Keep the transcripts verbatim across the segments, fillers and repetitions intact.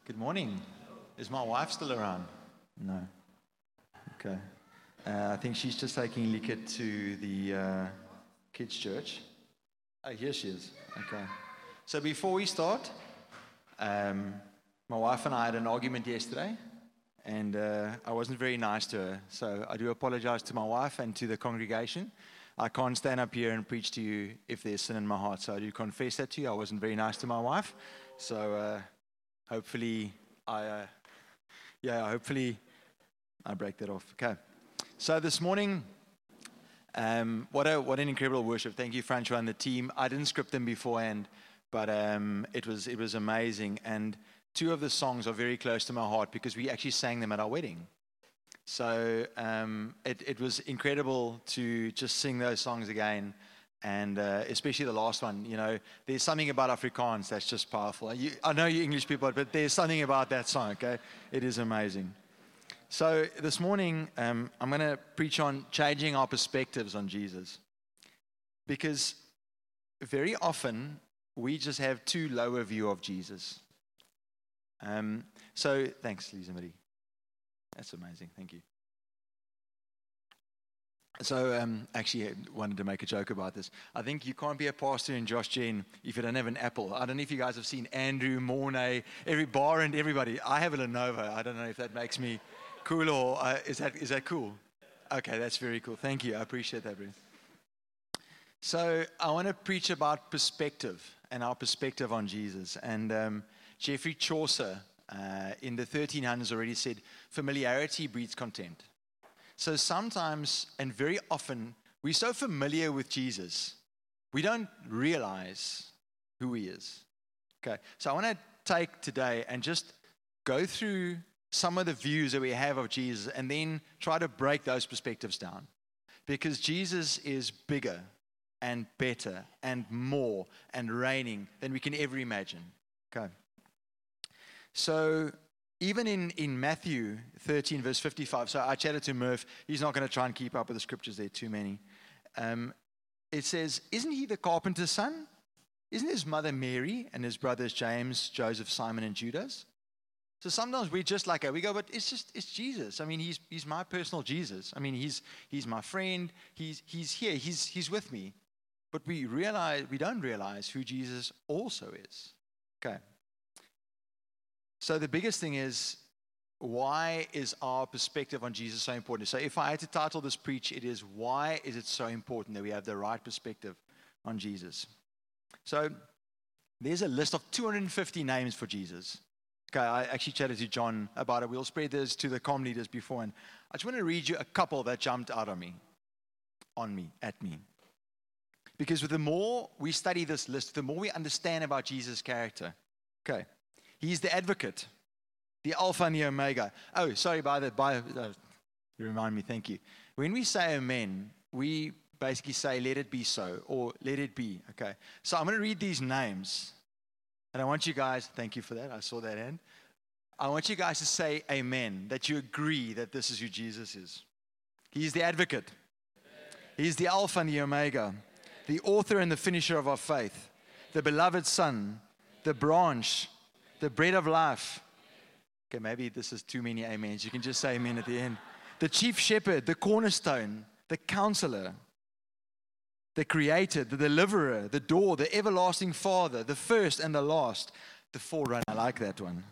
Good morning. Is my wife still around? No. Okay. Uh, I think she's just taking Liket to the uh, kids' church. Oh, here she is. Okay. So before we start, um, my wife and I had an argument yesterday, and uh, I wasn't very nice to her. So I do apologize to my wife and to the congregation. I can't stand up here and preach to you if there's sin in my heart. So I do confess that to you. I wasn't very nice to my wife. So uh, hopefully I, uh, yeah, hopefully I break that off. Okay. So this morning, um, what a what an incredible worship! Thank you, Francois and the team. I didn't script them beforehand, but um, it was it was amazing. And two of the songs are very close to my heart because we actually sang them at our wedding. So um, it it was incredible to just sing those songs again, and uh, especially the last one. You know, there's something about Afrikaans that's just powerful. You, I know you English people, but there's something about that song. Okay, it is amazing. So this morning, um, I'm going to preach on changing our perspectives on Jesus. Because very often, we just have too low a view of Jesus. Um, so, thanks, Lisa Marie. That's amazing. Thank you. So, um, actually, I wanted to make a joke about this. I think you can't be a pastor in Josh Gen if you don't have an Apple. I don't know if you guys have seen Andrew, Mornay, every bar and everybody. I have a Lenovo. I don't know if that makes me cool or uh, is that is that cool? Okay, that's very cool. Thank you. I appreciate that, Bruce. So I want to preach about perspective and our perspective on Jesus. And um, Geoffrey Chaucer uh, in the thirteen hundreds already said, familiarity breeds contempt. So sometimes and very often we're so familiar with Jesus, we don't realize who he is. Okay, so I want to take today and just go through some of the views that we have of Jesus and then try to break those perspectives down. Because Jesus is bigger and better and more and reigning than we can ever imagine. Okay. So even in, in Matthew thirteen, verse fifty-five, so I chatted to Murph. He's not going to try and keep up with the scriptures. There are too many. Um, it says, isn't he the carpenter's son? Isn't his mother Mary and his brothers James, Joseph, Simon, and Judas? So sometimes we just like it. We go, but it's just, it's Jesus. I mean, he's he's my personal Jesus. I mean, he's he's my friend. He's he's here. He's he's with me. But we realize, we don't realize who Jesus also is. Okay. So the biggest thing is, why is our perspective on Jesus so important? So if I had to title this preach, it is, why is it so important that we have the right perspective on Jesus? So there's a list of two hundred fifty names for Jesus. Okay, I actually chatted to John about it. We'll spread this to the comm leaders before. And I just want to read you a couple that jumped out on me, on me, at me. Because the more we study this list, the more we understand about Jesus' character. Okay, he's the advocate, the Alpha and the Omega. Oh, sorry, by the, by, uh, you remind me, thank you. When we say amen, we basically say, let it be so, or let it be. Okay, so I'm going to read these names. And I want you guys, thank you for that, I saw that hand. I want you guys to say amen, that you agree that this is who Jesus is. He's the advocate. He's the Alpha and the Omega, the author and the finisher of our faith, the beloved Son, the branch, the bread of life. Okay, maybe this is too many amens. You can just say amen at the end. The chief shepherd, the cornerstone, the counselor, the creator, the deliverer, the door, the everlasting Father, the first and the last, the forerunner. I like that one.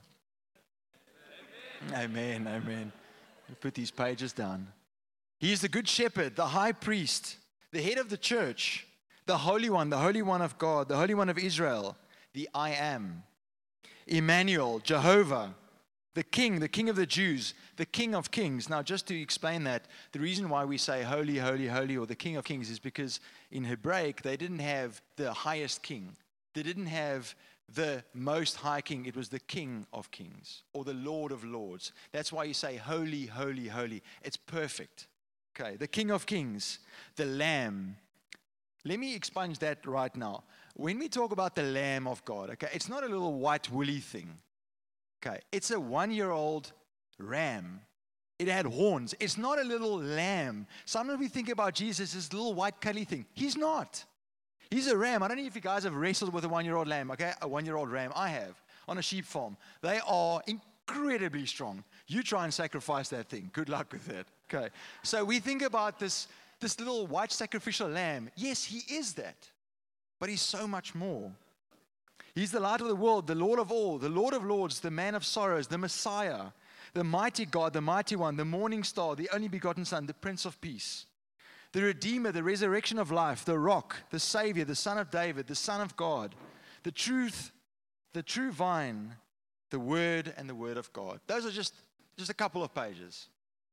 Amen, amen. amen. Put these pages down. He is the good shepherd, the high priest, the head of the church, the Holy One, the Holy One of God, the Holy One of Israel, the I Am, Emmanuel, Jehovah, the King, the King of the Jews, the King of Kings. Now, just to explain that, the reason why we say holy, holy, holy, or the King of Kings is because in Hebraic, they didn't have the highest king. They didn't have the most high king. It was the King of Kings, or the Lord of Lords. That's why you say holy, holy, holy. It's perfect. Okay, the King of Kings, the Lamb. Let me expunge that right now. When we talk about the Lamb of God, okay, it's not a little white woolly thing. Okay, it's a one-year-old ram. It had horns. It's not a little lamb. Sometimes we think about Jesus as this little white cuddly thing. He's not. He's a ram. I don't know if you guys have wrestled with a one-year-old lamb, okay? A one-year-old ram. I have. on a sheep farm. They are incredibly strong. You try and sacrifice that thing. Good luck with that. Okay. So we think about this, this little white sacrificial lamb. Yes, he is that. But he's so much more. He's the light of the world, the Lord of all, the Lord of lords, the man of sorrows, the Messiah, the mighty God, the mighty one, the morning star, the only begotten Son, the Prince of Peace, the Redeemer, the resurrection of life, the rock, the Savior, the Son of David, the Son of God, the truth, the true vine, the Word, and the Word of God. Those are just, just a couple of pages.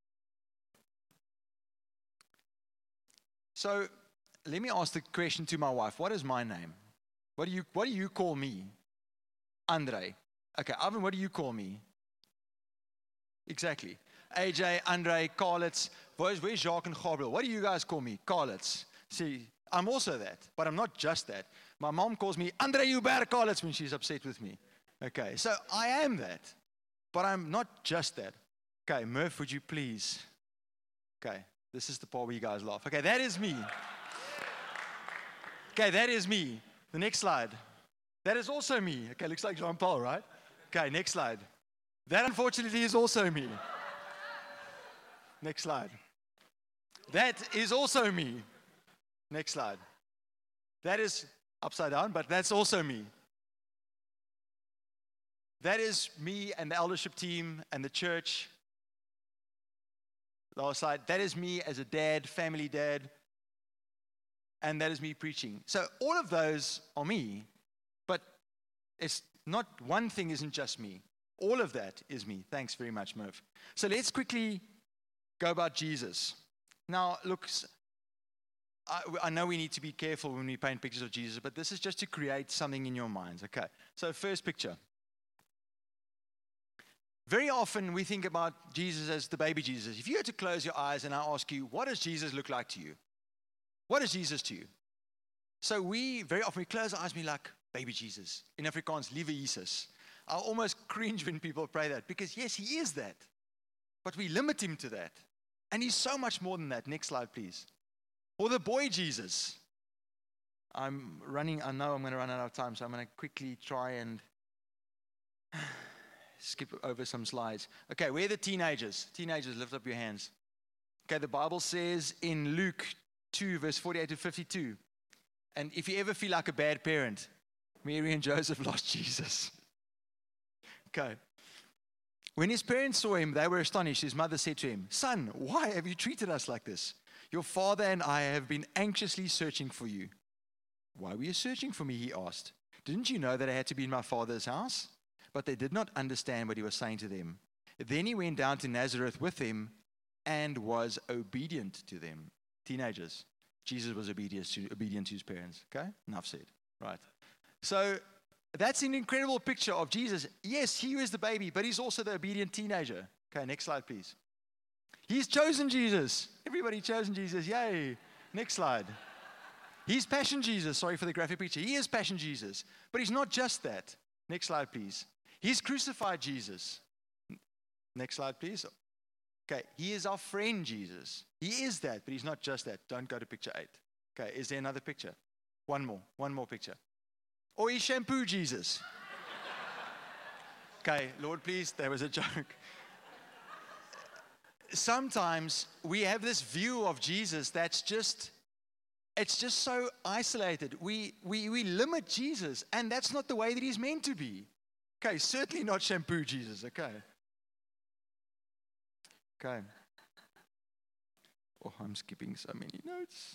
So let me ask the question to my wife. What is my name? What do you, what do you call me? Andre. Okay, Ivan, what do you call me? Exactly. A J, Andre, Carlitz. Where's, where's Jacques and Gabriel? What do you guys call me? Carlitz. See, I'm also that, but I'm not just that. My mom calls me Andre Hubert Carlitz when she's upset with me. Okay, so I am that, but I'm not just that. Okay, Murph, would you please? Okay, this is the part where you guys laugh. Okay, that is me. Okay, that is me. The next slide. That is also me. Okay, looks like Jean-Paul, right? Okay, next slide. That unfortunately is also me. Next slide. That is also me. Next slide. That is upside down, but that's also me. That is me and the eldership team and the church. Last slide. That is me as a dad, family dad. And that is me preaching. So all of those are me, but it's not, one thing isn't just me. All of that is me. Thanks very much, Merv. So let's quickly go about Jesus. Now, look, I, I know we need to be careful when we paint pictures of Jesus, but this is just to create something in your minds. Okay, so first picture. Very often we think about Jesus as the baby Jesus. If you had to close your eyes and I ask you, what does Jesus look like to you? What is Jesus to you? So we, very often, we close our eyes and be like, baby Jesus. In Afrikaans, Liewe Jesus. I almost cringe when people pray that, because yes, he is that. But we limit him to that. And he's so much more than that. Next slide, please. Or the boy Jesus. I'm running, I know I'm going to run out of time, so I'm going to quickly try and skip over some slides. Okay, where are the teenagers? Teenagers, lift up your hands. Okay, the Bible says in Luke two, verse forty-eight to fifty-two. And if you ever feel like a bad parent, Mary and Joseph lost Jesus. Okay. When his parents saw him, they were astonished. His mother said to him, "Son, why have you treated us like this? Your father and I have been anxiously searching for you." "Why were you searching for me?" he asked. "Didn't you know that I had to be in my father's house?" But they did not understand what he was saying to them. Then he went down to Nazareth with them and was obedient to them. Teenagers, Jesus was obedient to, obedient to his parents. Okay? Enough said. Right. So that's an incredible picture of Jesus. Yes, he was the baby, but he's also the obedient teenager. Okay, next slide, please. He's chosen Jesus. Everybody chosen Jesus. Yay. Next slide. He's passion Jesus. Sorry for the graphic picture. He is passion Jesus. But he's not just that. Next slide, please. He's crucified Jesus. Next slide, please. Okay, he is our friend Jesus. He is that, but he's not just that. Don't go to picture eight. Okay, is there another picture? One more. One more picture. Or he's shampoo Jesus. Okay, Lord, please, there was a joke. Sometimes we have this view of Jesus that's just, it's just so isolated. We, we, we limit Jesus, and that's not the way that he's meant to be. Okay, certainly not shampoo Jesus, okay. Okay. Oh, I'm skipping so many notes.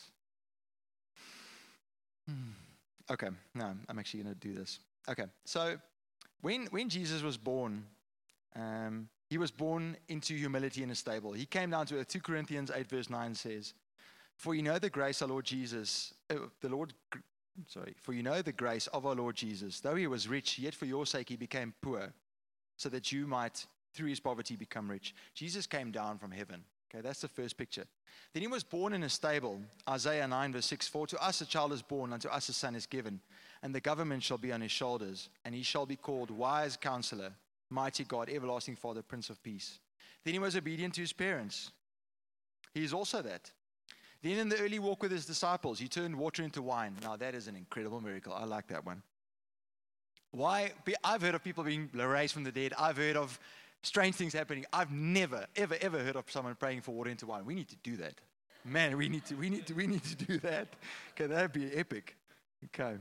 Hmm. Okay, no, I'm actually going to do this. Okay, so when when Jesus was born, um, he was born into humility in a stable. He came down to earth. Second Corinthians eight verse nine says, "For you know the grace of our Lord Jesus, uh, the Lord, sorry, for you know the grace of our Lord Jesus. Though he was rich, yet for your sake he became poor, so that you might, through his poverty, become rich." Jesus came down from heaven. Okay, that's the first picture. Then he was born in a stable. Isaiah nine verse six, "For to us a child is born, unto us a son is given, and the government shall be on his shoulders, and he shall be called Wise Counselor, Mighty God, Everlasting Father, Prince of Peace." Then he was obedient to his parents. He is also that. Then in the early walk with his disciples, he turned water into wine. Now that is an incredible miracle. I like that one. Why? I've heard of people being raised from the dead. I've heard of strange things happening. I've never, ever, ever heard of someone praying for water into wine. We need to do that. Man, we need to, we need to, we need to do that. Okay, that'd be epic. Okay.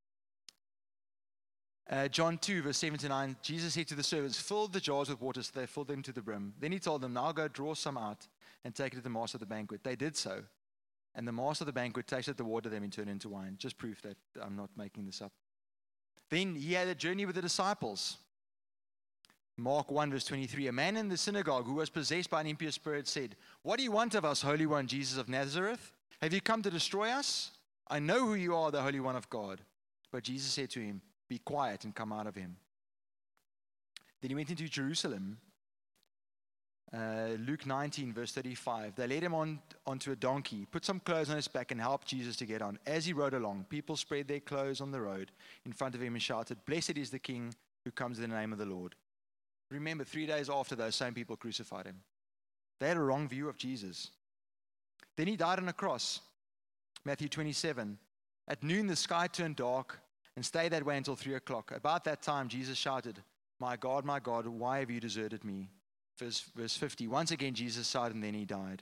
Uh, John two, verse seven to nine, Jesus said to the servants, fill the jars with water, so they filled them to the brim. Then he told them, now go draw some out and take it to the master of the banquet. They did so. And the master of the banquet tasted the water, then turned into wine. Just proof that I'm not making this up. Then he had a journey with the disciples. Mark one, verse twenty-three, a man in the synagogue who was possessed by an impure spirit said, what do you want of us, Holy One, Jesus of Nazareth? Have you come to destroy us? I know who you are, the Holy One of God. But Jesus said to him, be quiet and come out of him. Then he went into Jerusalem. Uh, Luke nineteen, verse thirty-five. They led him on onto a donkey, put some clothes on his back, and helped Jesus to get on. As he rode along, people spread their clothes on the road in front of him and shouted, blessed is the King who comes in the name of the Lord. Remember, three days after, those same people crucified him. They had a wrong view of Jesus. Then he died on a cross. Matthew twenty-seven. At noon, the sky turned dark and stayed that way until three o'clock. About that time, Jesus shouted, my God, my God, why have you deserted me? Verse, verse fifty. Once again, Jesus sighed and then he died.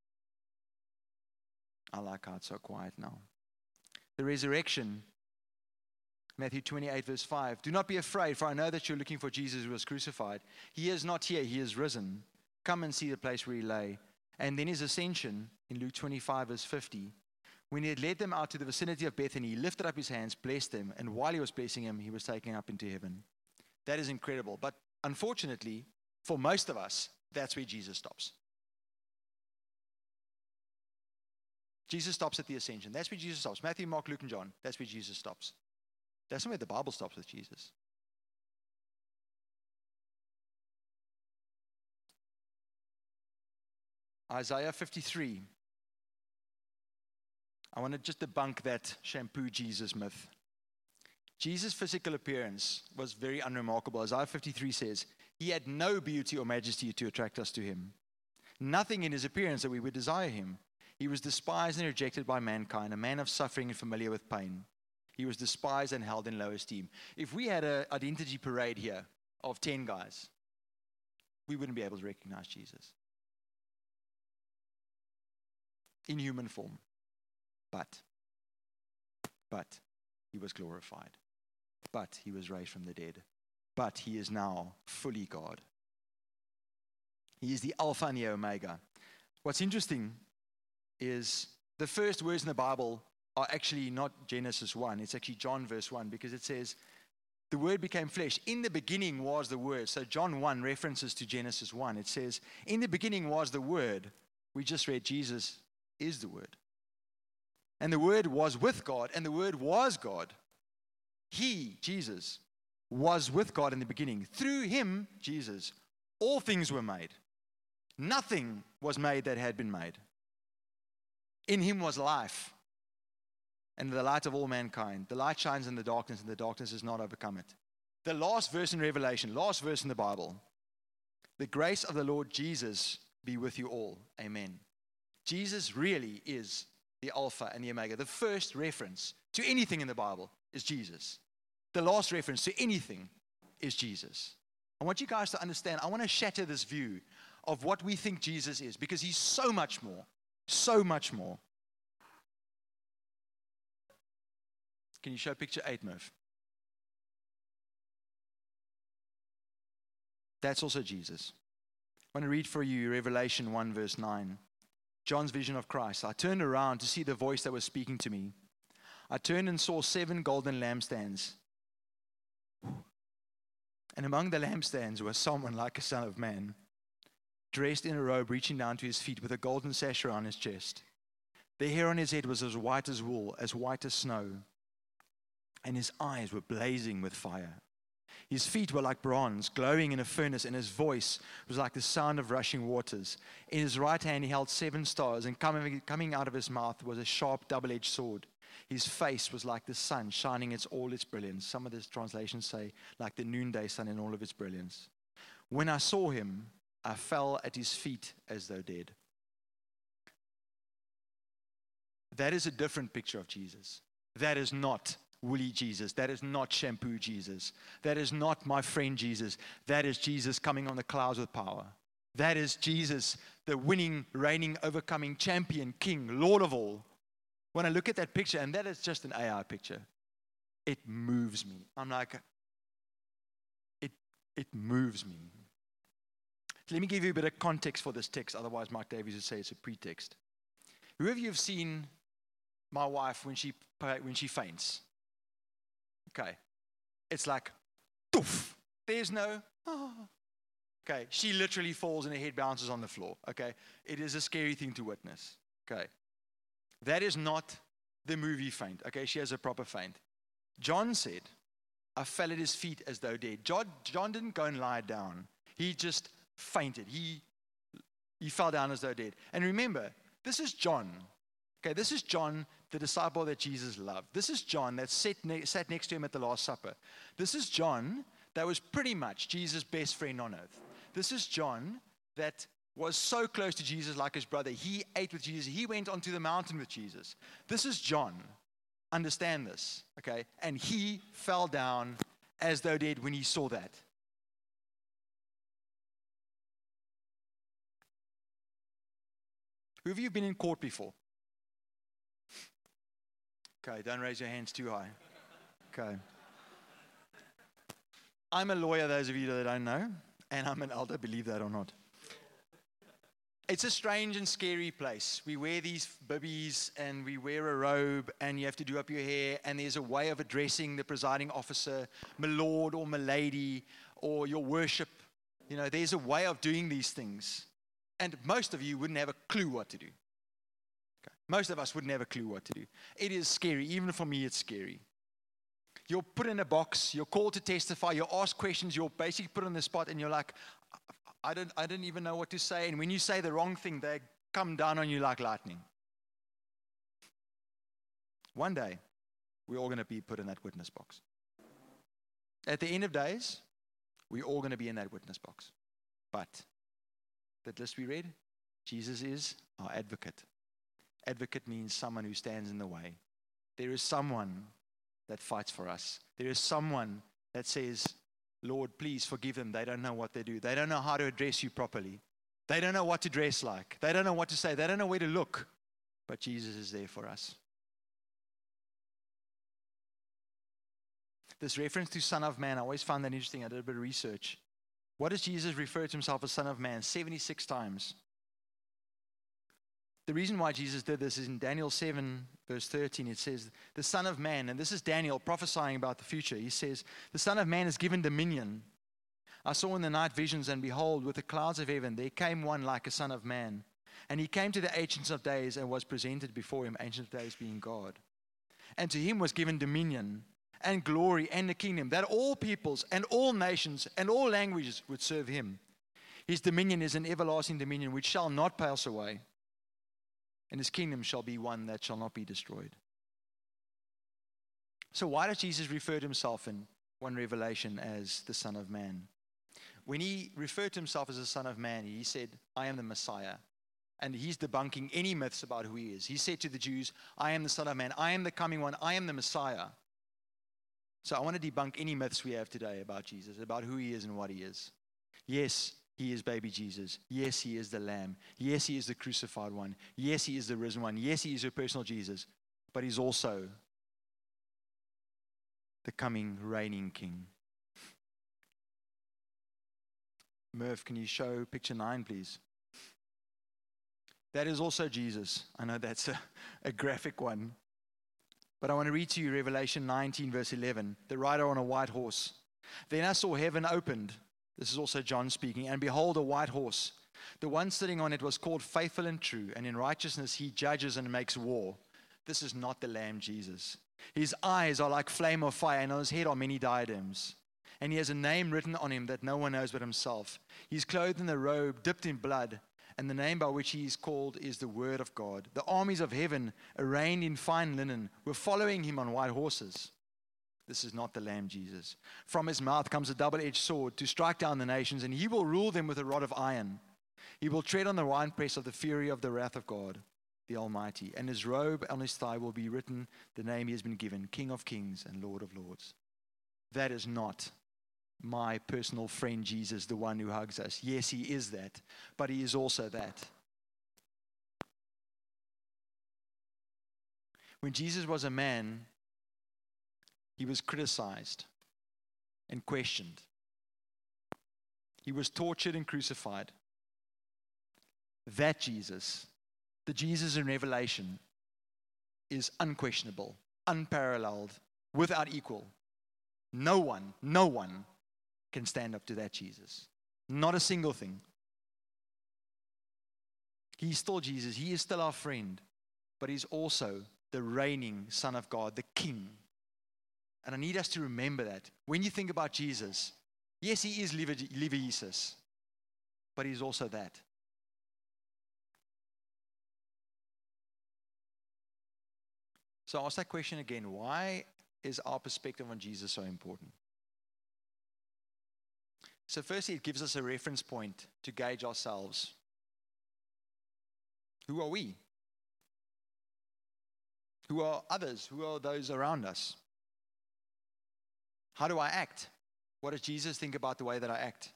I like how it's so quiet now. The resurrection. Matthew twenty-eight, verse five. Do not be afraid, for I know that you're looking for Jesus who was crucified. He is not here, he is risen. Come and see the place where he lay. And then his ascension in Luke twenty-five, verse fifty. When he had led them out to the vicinity of Bethany, he lifted up his hands, blessed them, and while he was blessing him, he was taken up into heaven. That is incredible. But unfortunately, for most of us, that's where Jesus stops. Jesus stops at the ascension. That's where Jesus stops. Matthew, Mark, Luke, and John. That's where Jesus stops. That's not where the Bible stops with Jesus. Isaiah fifty-three. I want to just debunk that shampoo Jesus myth. Jesus' physical appearance was very unremarkable. Isaiah fifty-three says, he had no beauty or majesty to attract us to him. Nothing in his appearance that we would desire him. He was despised and rejected by mankind, a man of suffering and familiar with pain. He was despised and held in low esteem. If we had an identity parade here of ten guys, we wouldn't be able to recognize Jesus in human form. But, but he was glorified. But he was raised from the dead. But he is now fully God. He is the Alpha and the Omega. What's interesting is the first words in the Bible are actually not Genesis one. It's actually John verse one, because it says, the Word became flesh. In the beginning was the Word. So John one references to Genesis one. It says, in the beginning was the Word. We just read Jesus is the Word. And the Word was with God, and the Word was God. He, Jesus, was with God in the beginning. Through him, Jesus, all things were made. Nothing was made that had been made. In him was life, and the light of all mankind. The light shines in the darkness, and the darkness has not overcome it. The last verse in Revelation, last verse in the Bible. The grace of the Lord Jesus be with you all. Amen. Jesus really is the Alpha and the Omega. The first reference to anything in the Bible is Jesus. The last reference to anything is Jesus. I want you guys to understand, I want to shatter this view of what we think Jesus is, because he's so much more, so much more. Can you show picture eight, Murph? That's also Jesus. I want to read for you Revelation one, verse nine. John's vision of Christ. I turned around to see the voice that was speaking to me. I turned and saw seven golden lampstands. And among the lampstands was someone like a son of man, dressed in a robe reaching down to his feet with a golden sash around his chest. The hair on his head was as white as wool, as white as snow, and his eyes were blazing with fire. His feet were like bronze, glowing in a furnace, and his voice was like the sound of rushing waters. In his right hand he held seven stars, and coming, coming out of his mouth was a sharp double-edged sword. His face was like the sun, shining in all its brilliance. Some of the translations say, like the noonday sun in all of its brilliance. When I saw him, I fell at his feet as though dead. That is a different picture of Jesus. That is not woolly Jesus. That is not shampoo Jesus. That is not my friend Jesus. That is Jesus coming on the clouds with power. That is Jesus, the winning, reigning, overcoming champion, king, Lord of all. When I look at that picture, and that is just an A I picture, it moves me. I'm like, it, it moves me. Let me give you a bit of context for this text. Otherwise, Mark Davies would say it's a pretext. Who of you have seen my wife when she when she faints? Okay. It's like, poof. There's no, oh. Okay. She literally falls and her head bounces on the floor. Okay. It is a scary thing to witness. Okay. That is not the movie faint. Okay. She has a proper faint. John said, I fell at his feet as though dead. John, John didn't go and lie down. He just fainted. He, he fell down as though dead. And remember, this is John. Okay, this is John, the disciple that Jesus loved. This is John that sat, ne- sat next to him at the Last Supper. This is John that was pretty much Jesus' best friend on earth. This is John that was so close to Jesus like his brother. He ate with Jesus. He went onto the mountain with Jesus. This is John. Understand this, okay? And he fell down as though dead when he saw that. Who of you been in court before? Okay, don't raise your hands too high. Okay. I'm a lawyer, those of you that don't know, and I'm an elder, believe that or not. It's a strange and scary place. We wear these bibbies and we wear a robe and you have to do up your hair, and there's a way of addressing the presiding officer, my lord or my lady, or your worship. You know, there's a way of doing these things. And most of you wouldn't have a clue what to do. Okay. Most of us wouldn't have a clue what to do. It is scary. Even for me, it's scary. You're put in a box. You're called to testify. You're asked questions. You're basically put on the spot, and you're like, I don't, I don't even know what to say. And when you say the wrong thing, they come down on you like lightning. One day, we're all going to be put in that witness box. At the end of days, we're all going to be in that witness box. But that list we read, Jesus is our advocate. Advocate means someone who stands in the way. There is someone that fights for us. There is someone that says, Lord, please forgive them. They don't know what they do. They don't know how to address you properly. They don't know what to dress like. They don't know what to say. They don't know where to look. But Jesus is there for us. This reference to Son of Man, I always found that interesting. I did a bit of research. What does Jesus refer to himself as Son of Man? seventy-six times. The reason why Jesus did this is in Daniel seven, verse thirteen. It says, the Son of Man, and this is Daniel prophesying about the future. He says, the Son of Man is given dominion. I saw in the night visions, and behold, with the clouds of heaven, there came one like a Son of Man. And he came to the Ancient of Days and was presented before him, Ancient of Days being God. And to him was given dominion and glory and the kingdom, that all peoples and all nations and all languages would serve him. His dominion is an everlasting dominion which shall not pass away, and his kingdom shall be one that shall not be destroyed. So why does Jesus refer to himself in one Revelation as the Son of Man? When he referred to himself as the Son of Man, he said, I am the Messiah. And he's debunking any myths about who he is. He said to the Jews, I am the Son of Man. I am the coming one. I am the Messiah. So I want to debunk any myths we have today about Jesus, about who he is and what he is. Yes, he is baby Jesus. Yes, he is the Lamb. Yes, he is the crucified one. Yes, he is the risen one. Yes, he is your personal Jesus. But he's also the coming reigning King. Merv, can you show picture nine, please? That is also Jesus. I know that's a, a graphic one. But I want to read to you Revelation nineteen, verse eleven. The rider on a white horse. Then I saw heaven opened. This is also John speaking. And behold, a white horse. The one sitting on it was called Faithful and True. And in righteousness he judges and makes war. This is not the Lamb Jesus. His eyes are like flame of fire, and on his head are many diadems. And he has a name written on him that no one knows but himself. He's clothed in a robe dipped in blood. And the name by which he is called is the Word of God. The armies of heaven, arrayed in fine linen, were following him on white horses. This is not the Lamb Jesus. From his mouth comes a double-edged sword to strike down the nations, and he will rule them with a rod of iron. He will tread on the winepress of the fury of the wrath of God. the Almighty. And his robe on his thigh will be written the name he has been given, King of Kings and Lord of Lords. That is not my personal friend Jesus, the one who hugs us. Yes, he is that, but he is also that. When Jesus was a man, he was criticized and questioned. He was tortured and crucified. That Jesus, the Jesus in Revelation, is unquestionable, unparalleled, without equal. No one, no one can stand up to that Jesus. Not a single thing. He's still Jesus. He is still our friend. But he's also the reigning Son of God, the King. And I need us to remember that. When you think about Jesus, yes, he is Lieve Jesus, but he's also that. So I'll ask that question again. Why is our perspective on Jesus so important? So firstly, it gives us a reference point to gauge ourselves. Who are we? Who are others? Who are those around us? How do I act? What does Jesus think about the way that I act?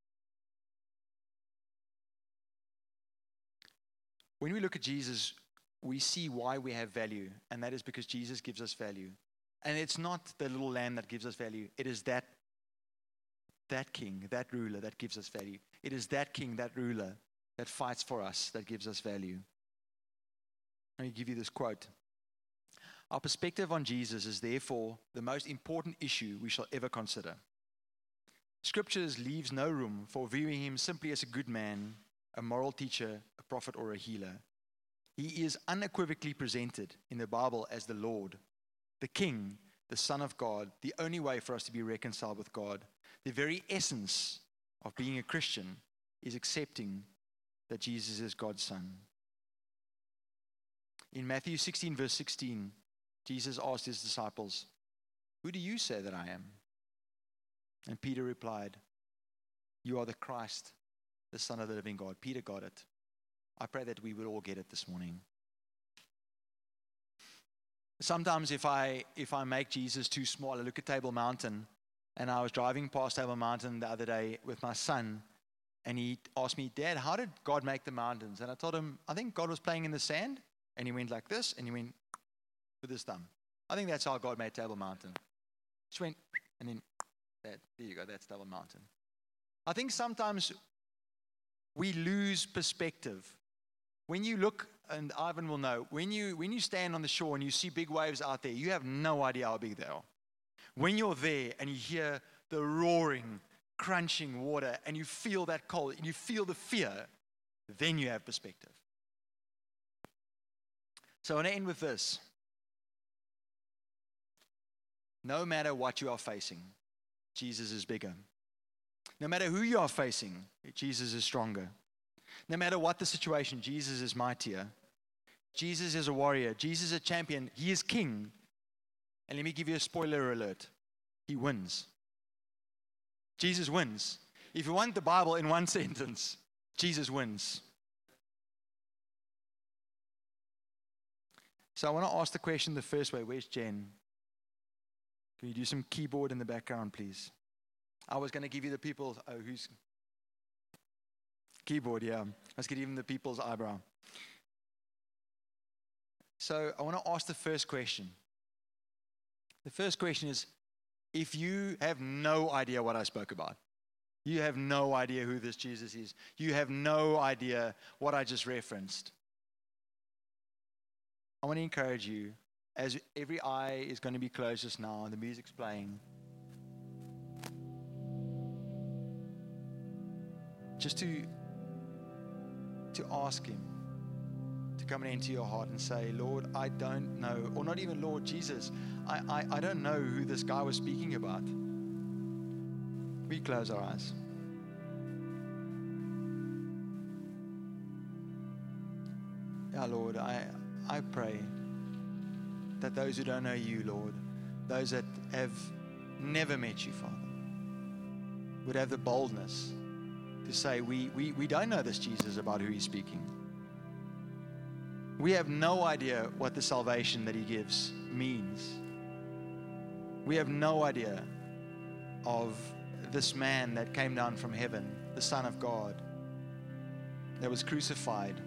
When we look at Jesus, we see why we have value, and that is because Jesus gives us value. And it's not the little lamb that gives us value. It is that, that king, that ruler that gives us value. It is that king, that ruler that fights for us that gives us value. Let me give you this quote. Our perspective on Jesus is therefore the most important issue we shall ever consider. Scriptures leaves no room for viewing him simply as a good man, a moral teacher, a prophet, or a healer. He is unequivocally presented in the Bible as the Lord, the King, the Son of God, the only way for us to be reconciled with God. The very essence of being a Christian is accepting that Jesus is God's Son. In Matthew sixteen, verse sixteen, Jesus asked his disciples, "Who do you say that I am?" And Peter replied, "You are the Christ, the Son of the living God." Peter got it. I pray that we would all get it this morning. Sometimes if I if I make Jesus too small, I look at Table Mountain, and I was driving past Table Mountain the other day with my son, and he asked me, "Dad, how did God make the mountains?" And I told him, I think God was playing in the sand, and he went like this, and he went with his thumb. I think that's how God made Table Mountain. Just went, and then, that, there you go, that's Table Mountain. I think sometimes we lose perspective. When you look, and Ivan will know, when you when you stand on the shore and you see big waves out there, you have no idea how big they are. When you're there and you hear the roaring, crunching water, and you feel that cold, and you feel the fear, then you have perspective. So I want to end with this. No matter what you are facing, Jesus is bigger. No matter who you are facing, Jesus is stronger. No matter what the situation, Jesus is mightier. Jesus is a warrior. Jesus is a champion. He is king. And let me give you a spoiler alert. He wins. Jesus wins. If you want the Bible in one sentence, Jesus wins. So I want to ask the question the first way. Where's Jen? Can you do some keyboard in the background, please? I was going to give you the people's, oh, who's, keyboard, yeah. I was going to give him the people's eyebrow. So I want to ask the first question. The first question is, if you have no idea what I spoke about, you have no idea who this Jesus is, you have no idea what I just referenced, I want to encourage you, as every eye is going to be closed just now and the music's playing, just to to ask him to come into your heart and say, "Lord, I don't know," or not even Lord Jesus, I, I, I don't know who this guy was speaking about. We close our eyes. Yeah, Lord, I, I pray that those who don't know you, Lord, those that have never met you, Father, would have the boldness to say, we, we, we don't know this Jesus about who he's speaking. We have no idea what the salvation that he gives means. We have no idea of this man that came down from heaven, the Son of God, that was crucified,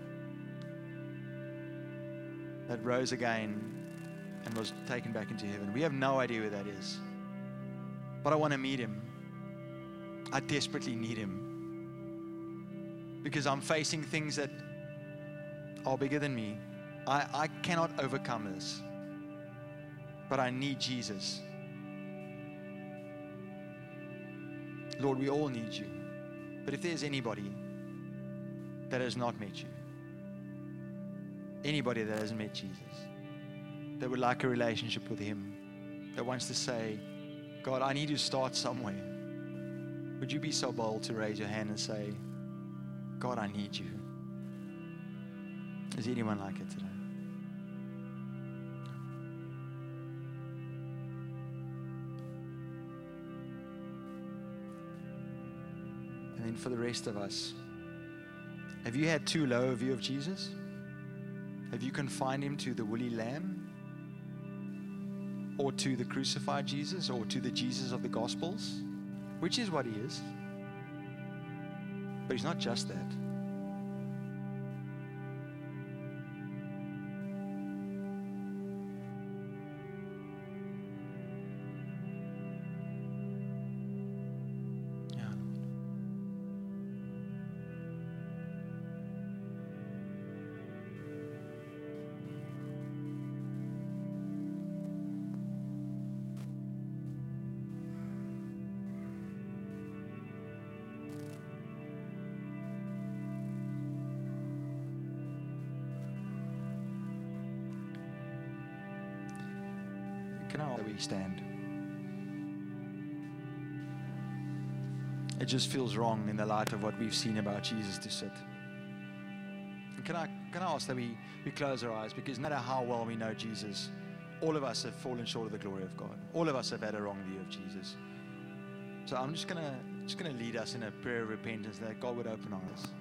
that rose again and was taken back into heaven. We have no idea who that is. But I want to meet him. I desperately need him. Because I'm facing things that are bigger than me. I, I cannot overcome this. But I need Jesus. Lord, we all need you. But if there's anybody that has not met you, anybody that hasn't met Jesus, that would like a relationship with him, that wants to say, God, I need to start somewhere, would you be so bold to raise your hand and say, God, I need you? Is anyone like it today? And then for the rest of us, have you had too low a view of Jesus? Have you confined him to the woolly lamb? Or to the crucified Jesus? Or to the Jesus of the Gospels? Which is what he is. But he's not just that. Can I we stand? It just feels wrong in the light of what we've seen about Jesus to sit. And can I can I ask that we, we close our eyes, because no matter how well we know Jesus, all of us have fallen short of the glory of God. All of us have had a wrong view of Jesus. So I'm just gonna just gonna lead us in a prayer of repentance that God would open our eyes.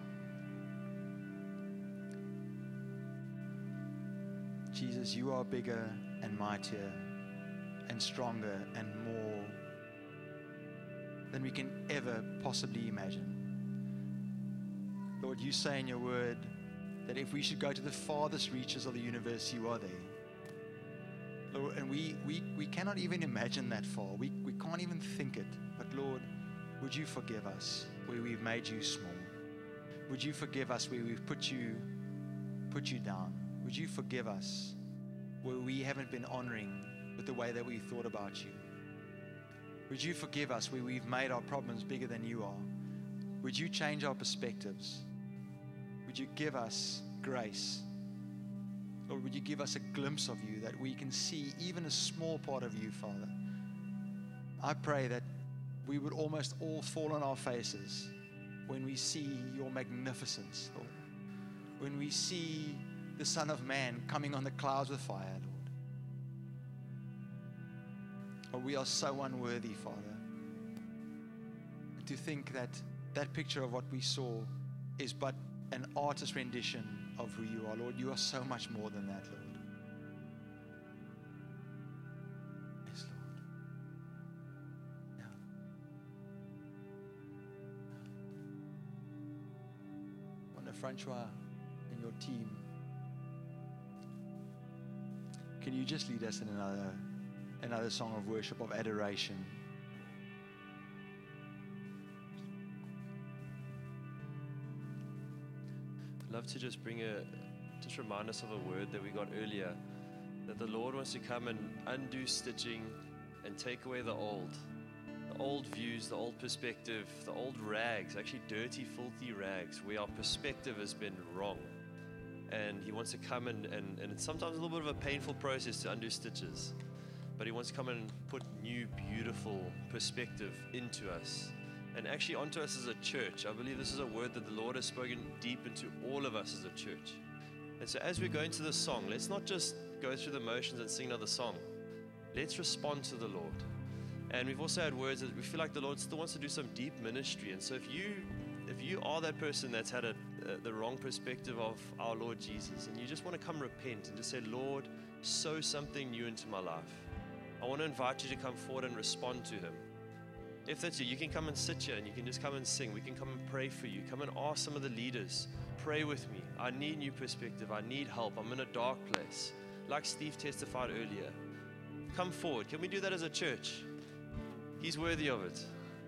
Jesus, you are bigger and mightier and stronger and more than we can ever possibly imagine. Lord, you say in your word that if we should go to the farthest reaches of the universe, you are there. Lord, and we, we, we cannot even imagine that far. We, we can't even think it. But Lord, would you forgive us where we've made you small? Would you forgive us where we've put you, put you down? Would you forgive us where we haven't been honoring with the way that we thought about you? Would you forgive us where we've made our problems bigger than you are? Would you change our perspectives? Would you give us grace? Lord, would you give us a glimpse of you that we can see even a small part of you, Father? I pray that we would almost all fall on our faces when we see your magnificence, Lord. When we see the Son of Man coming on the clouds with fire, Lord. Oh, we are so unworthy, Father. And to think that that picture of what we saw is but an artist's rendition of who you are, Lord. You are so much more than that, Lord. Yes, Lord. Yeah. Wanda Francois and your team, can you just lead us in another another song of worship, of adoration? I'd love to just bring a, just remind us of a word that we got earlier, that the Lord wants to come and undo stitching and take away the old, the old views, the old perspective, the old rags, actually dirty, filthy rags, where our perspective has been wrong. And he wants to come and, and, and it's sometimes a little bit of a painful process to undo stitches, but he wants to come and put new, beautiful perspective into us. And actually onto us as a church. I believe this is a word that the Lord has spoken deep into all of us as a church. And so as we go into this song, let's not just go through the motions and sing another song. Let's respond to the Lord. And we've also had words that we feel like the Lord still wants to do some deep ministry. And so if you if you are that person that's had a the, the wrong perspective of our Lord Jesus, and you just want to come repent and just say, Lord, sow something new into my life. I want to invite you to come forward and respond to Him. If that's you, you can come and sit here and you can just come and sing. We can come and pray for you. Come and ask some of the leaders, pray with me. I need new perspective. I need help. I'm in a dark place. Like Steve testified earlier. Come forward. Can we do that as a church? He's worthy of it.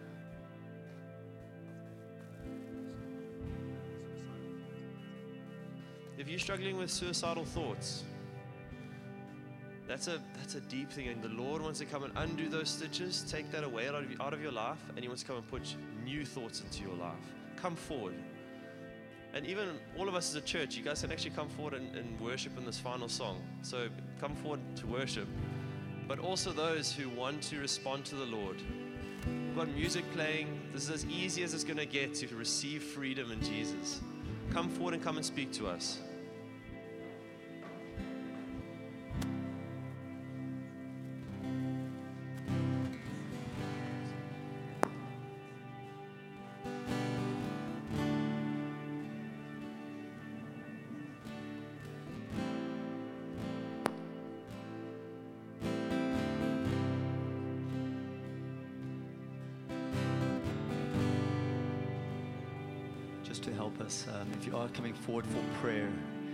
If you're struggling with suicidal thoughts, That's a that's a deep thing, and the Lord wants to come and undo those stitches, take that away out of, out of your life, and He wants to come and put new thoughts into your life. Come forward. And even all of us as a church, you guys can actually come forward and, and worship in this final song. So come forward to worship. But also those who want to respond to the Lord. We've got music playing. This is as easy as it's going to get to receive freedom in Jesus. Come forward and come and speak to us. Just to help us, um, if you are coming forward for prayer,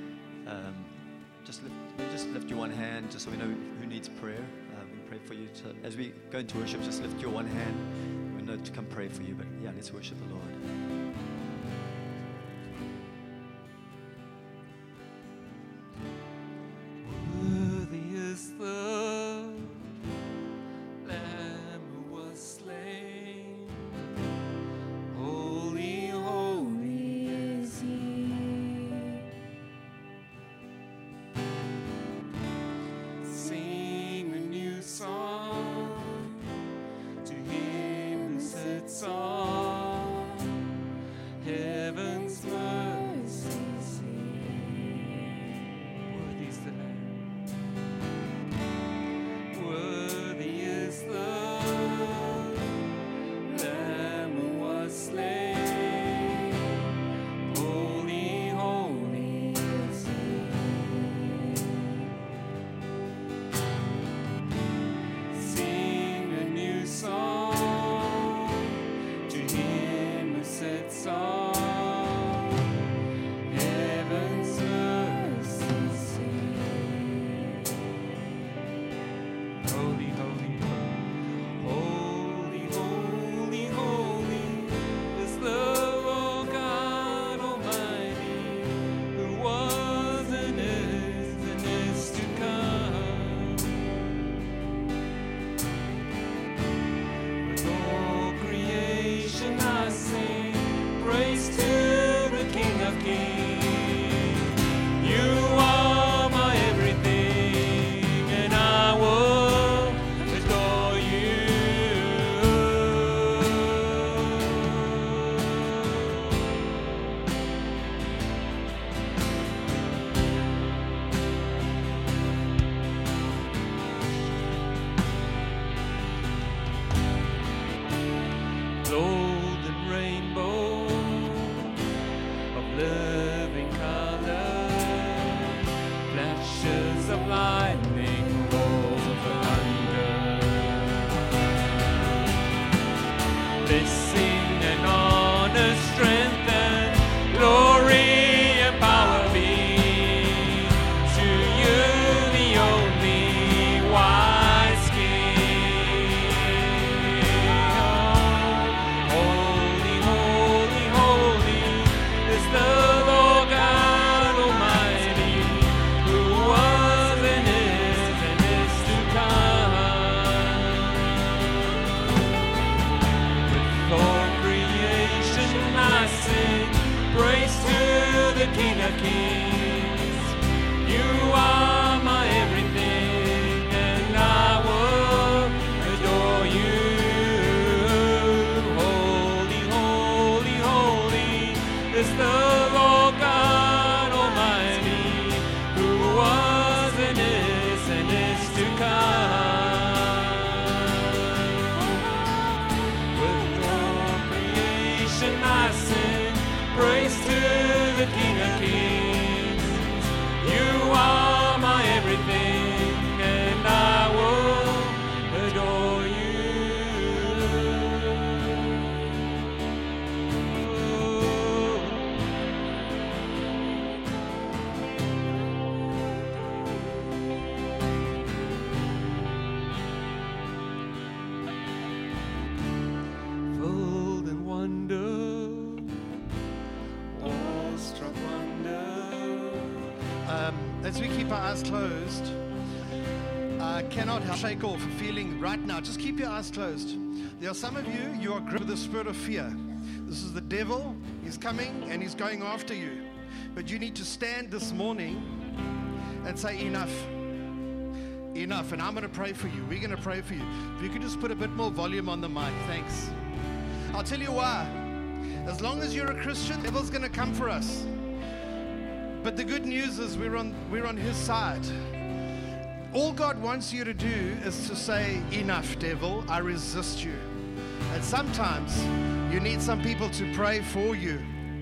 um, just lift, maybe just lift your one hand, just so we know who needs prayer. Uh, we can pray for you. So as we go into worship, just lift your one hand. We know to come pray for you. But yeah, let's worship the Lord. Praise to as we keep our eyes closed, I cannot help shake off a feeling right now. Just keep your eyes closed. There are some of you, you are gripped with the spirit of fear. This is the devil. He's coming and he's going after you. But you need to stand this morning and say, enough. Enough. And I'm going to pray for you. We're going to pray for you. If you could just put a bit more volume on the mic. Thanks. I'll tell you why. As long as you're a Christian, the devil's going to come for us. But the good news is we're on, we're on his side. All God wants you to do is to say, enough, devil, I resist you. And sometimes you need some people to pray for you.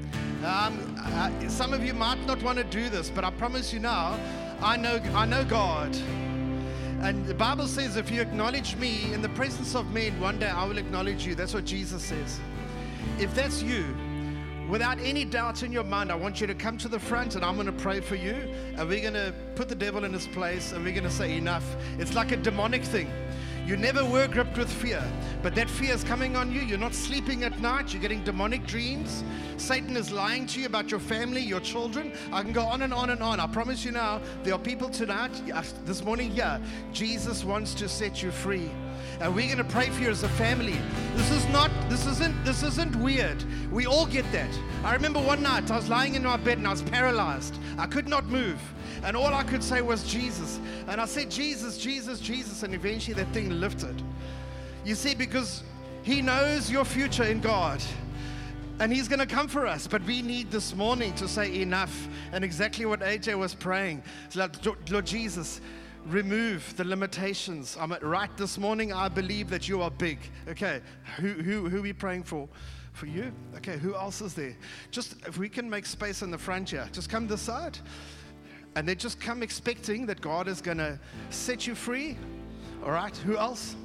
Um, uh, some of you might not want to do this, but I promise you now, I know, I know God. And the Bible says, if you acknowledge me in the presence of men, one day I will acknowledge you. That's what Jesus says. If that's you, without any doubt in your mind, I want you to come to the front and I'm going to pray for you. And we're going to put the devil in his place and we're going to say enough. It's like a demonic thing. You never were gripped with fear, but that fear is coming on you. You're not sleeping at night. You're getting demonic dreams. Satan is lying to you about your family, your children. I can go on and on and on. I promise you now, there are people tonight, this morning here, Jesus wants to set you free. And we're going to pray for you as a family. This is not, this isn't, this isn't weird. We all get that. I remember one night I was lying in my bed and I was paralyzed. I could not move. And all I could say was Jesus. And I said, Jesus, Jesus, Jesus. And eventually that thing lifted. You see, because he knows your future in God. And he's going to come for us. But we need this morning to say enough. And exactly what A J was praying. It's like, Lord Jesus, remove the limitations. I'm right this morning. I believe that you are big. Okay, who who who are we praying for? For you? Okay, who else is there? Just if we can make space in the front here, just come this side, and then just come expecting that God is going to set you free. All right. Who else?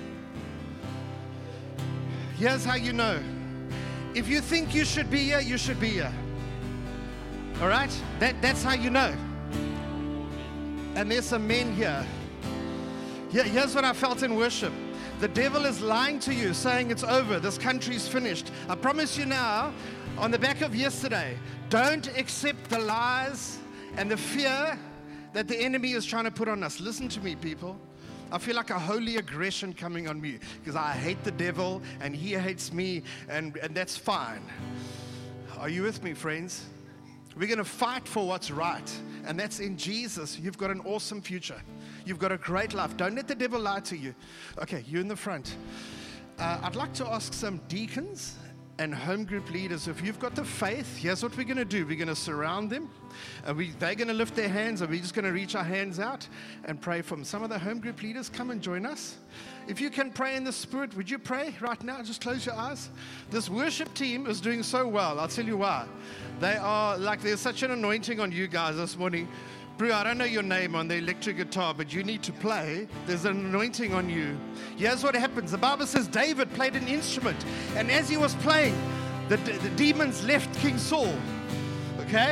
Here's how you know. If you think you should be here, you should be here. All right. That that's how you know. And there's some men here. Here. Here's what I felt in worship. The devil is lying to you, saying it's over. This country's finished. I promise you now, on the back of yesterday, don't accept the lies and the fear that the enemy is trying to put on us. Listen to me, people. I feel like a holy aggression coming on me because I hate the devil and he hates me, and, and that's fine. Are you with me, friends? We're going to fight for what's right, and that's in Jesus. You've got an awesome future. You've got a great life. Don't let the devil lie to you. Okay, you in the front. Uh, I'd like to ask some deacons and home group leaders, if you've got the faith, here's what we're going to do. We're going to surround them, and we, they're going to lift their hands, and we're just going to reach our hands out and pray for them. Some of the home group leaders, come and join us. If you can pray in the Spirit, would you pray right now? Just close your eyes. This worship team is doing so well. I'll tell you why. They are like, there's such an anointing on you guys this morning. Bru, I don't know your name on the electric guitar, but you need to play. There's an anointing on you. Here's what happens. The Bible says David played an instrument, and as he was playing, the, the demons left King Saul. Okay?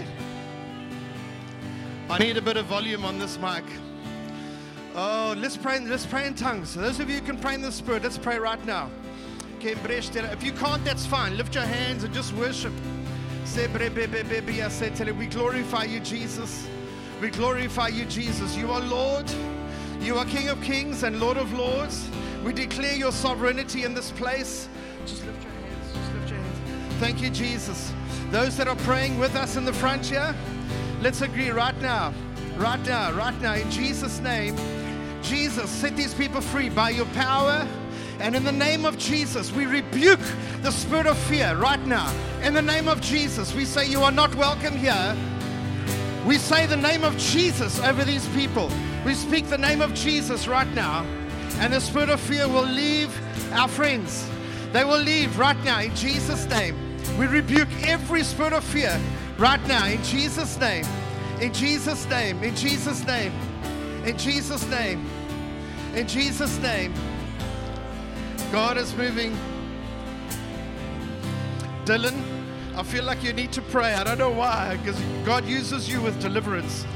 I need a bit of volume on this mic. Oh, let's pray, let's pray in tongues. So those of you who can pray in the Spirit, let's pray right now. If you can't, that's fine. Lift your hands and just worship. We glorify you, Jesus. We glorify you, Jesus. You are Lord. You are King of Kings and Lord of Lords. We declare your sovereignty in this place. Just lift your hands. Just lift your hands. Thank you, Jesus. Those that are praying with us in the front here, let's agree right now. Right now. Right now. In Jesus' name. Jesus, set these people free by your power. And in the name of Jesus, we rebuke the spirit of fear right now. In the name of Jesus, we say you are not welcome here. We say the name of Jesus over these people. We speak the name of Jesus right now. And the spirit of fear will leave our friends. They will leave right now in Jesus' name. We rebuke every spirit of fear right now in Jesus' name. In Jesus' name. In Jesus' name. In Jesus' name. In Jesus' name. God is moving. Dylan, I feel like you need to pray. I don't know why, because God uses you with deliverance.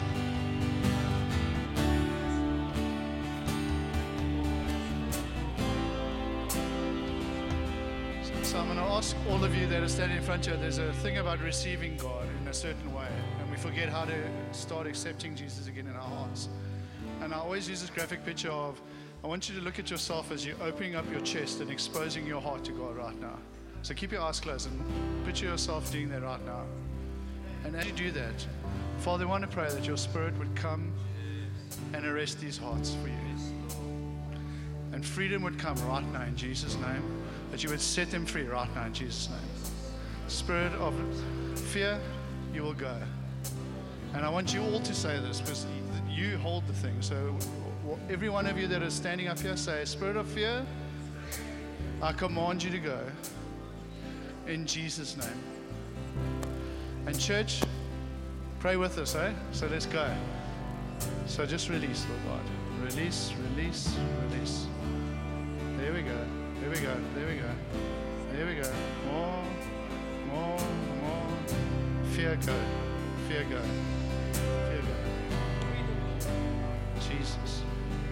So I'm going to ask all of you that are standing in front here, there's a thing about receiving God in a certain way. And we forget how to start accepting Jesus again in our hearts. And I always use this graphic picture of, I want you to look at yourself as you're opening up your chest and exposing your heart to God right now. So keep your eyes closed and picture yourself doing that right now. And as you do that, Father, I want to pray that your Spirit would come and arrest these hearts for you. And freedom would come right now in Jesus' name. That you would set them free right now in Jesus' name. Spirit of fear, you will go. And I want you all to say this because you hold the thing. So every one of you that is standing up here, say, Spirit of fear, I command you to go. In Jesus' name. And church, pray with us, eh? So let's go. So just release, Lord God. Release, release, release. There we go. There we go. There we go. There we go. More, more, more. Fear go. Fear go. Fear go. Jesus.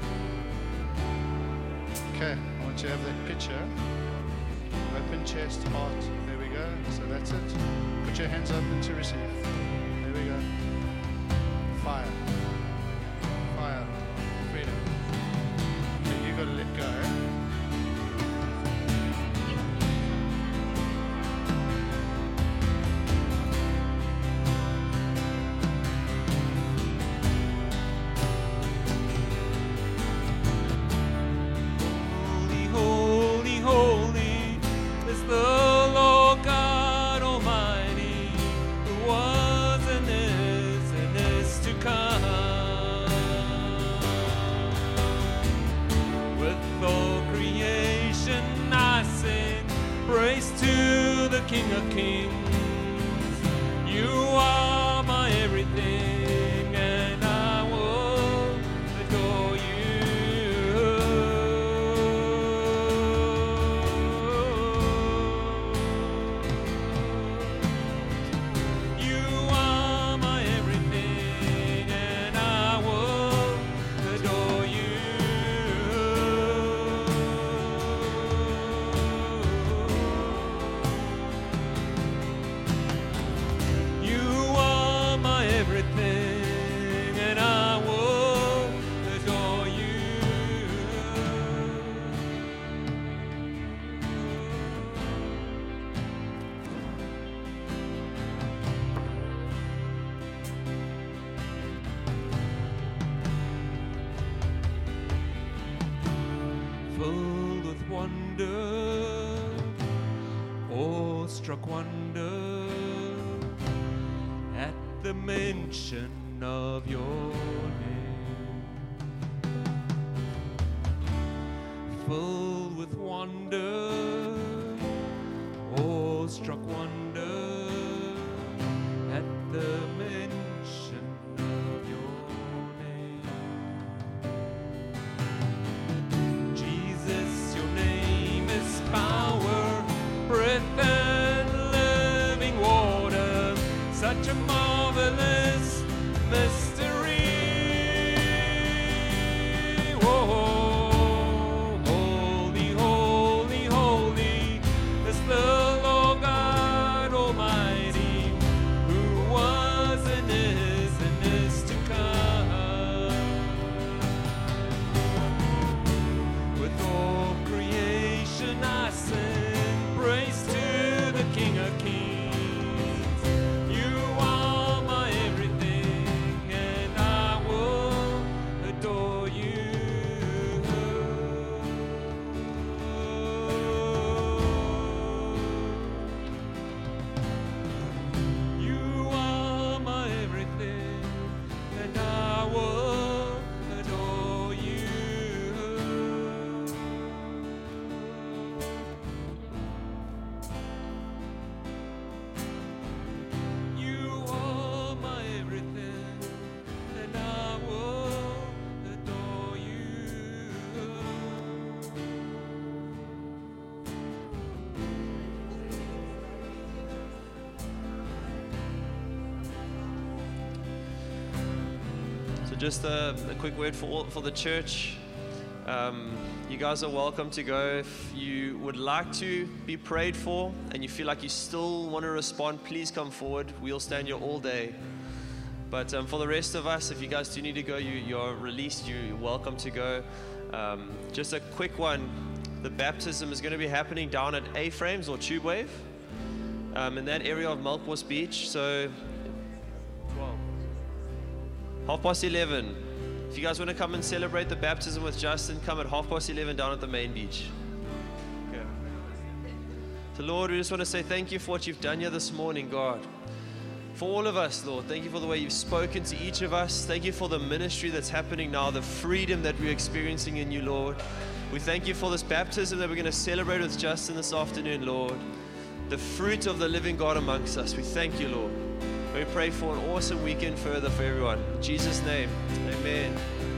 Okay, I want you to have that picture. Open chest, heart. There we go. So that's it. Put your hands up and to receive. There we go. Fire. Fire. Freedom. Okay, you got to let go. King of Kings, you are my everything, and I will adore you. You are my everything, and I will adore you. Filled with wonder, awestruck wonder at the mention of your name. Filled with wonder, awestruck wonder at the mention of your name. Jesus, your name is power, breath and living water, such a marvelous mystery. Whoa, holy, holy, holy is the Lord God Almighty, who was and is and is to come. With all creation I sing praise to the King of Kings. Just a, a quick word for all, for the church. Um, you guys are welcome to go. If you would like to be prayed for and you feel like you still want to respond, please come forward. We'll stand here all day. But um, for the rest of us, if you guys do need to go, you, you're released, you're welcome to go. Um, just a quick one, the baptism is going to be happening down at A-Frames or Tube Wave um, in that area of Melkbos Beach. So, twelve. half past eleven. If you guys want to come and celebrate the baptism with Justin, come at half past eleven down at the main beach. Okay. So Lord, we just want to say thank you for what you've done here this morning, God. For all of us, Lord, thank you for the way you've spoken to each of us. Thank you for the ministry that's happening now, the freedom that we're experiencing in you, Lord. We thank you for this baptism that we're going to celebrate with Justin this afternoon, Lord. The fruit of the living God amongst us. We thank you, Lord. We pray for an awesome weekend further for everyone. In Jesus' name, amen.